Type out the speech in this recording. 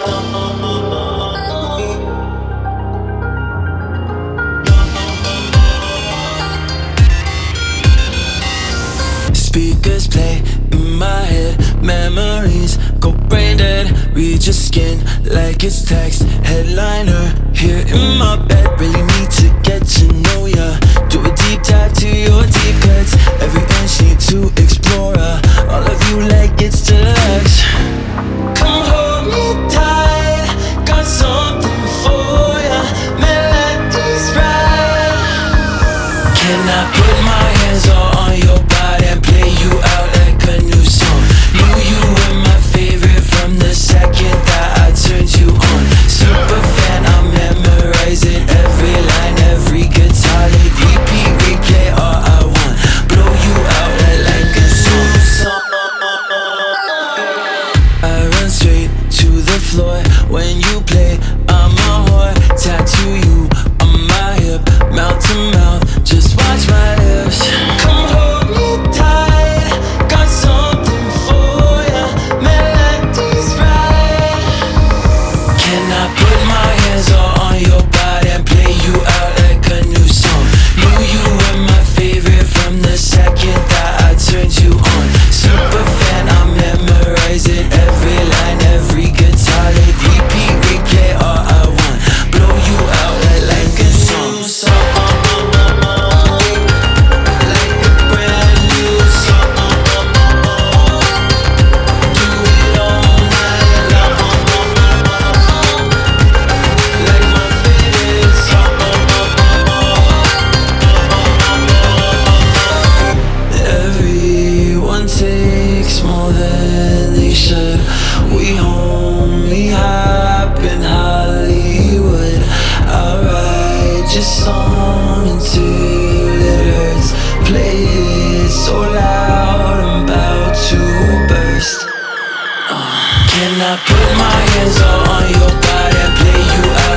Speakers play in my head, memories go brain dead. Read your skin like it's text. Headliner here in my bed. Really need to get to know ya. Do a deep dive to your deep cuts. Every inch need to explore her. All of you like it's deluxe. Come hold me tight. Got something for ya. Melodies right. Can I put my hands all on your body and play you out like a new song? Knew you were my favorite from the second that I turned you on. Super fan, I'm memorizing every line, every guitar lick. Repeat, replay all I want. Blow you out like a song. I run straight to the floor when you play. I'm a whore. Tattoo you on my hip, mouth to mouth. Just watch my lips. Come hold me tight. Got something for ya. Melodies right. Can I put my hands all on your body and play you out like a new song? Knew you were my favorite from the second that I turned you on. Super fan, I'm memorizing every line, every guitar lick. Repeat, replay all I want. Blow you out like a song. Like a brand new song. Do it all night long. Like my favorite song. Everyone takes more than they should. We only happen Hollywood. I write your song until it hurts. Play it so loud, I'm about to burst. Can I put my hands all on your body and play you out